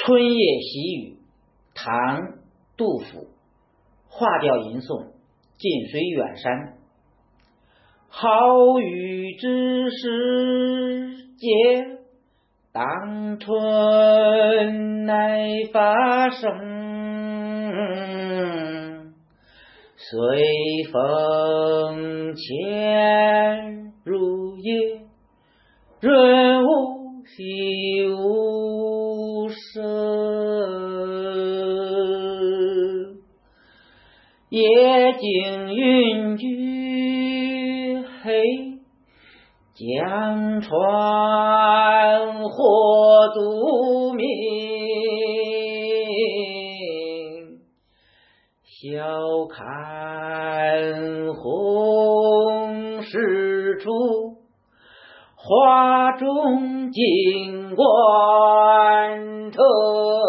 春夜喜雨，唐·杜甫。画调吟诵，近水远山。好雨知时节，当春乃发生。随风潜入夜，润物细无声。夜静云俱黑，江船火独明。晓看红湿处，画中金冠特。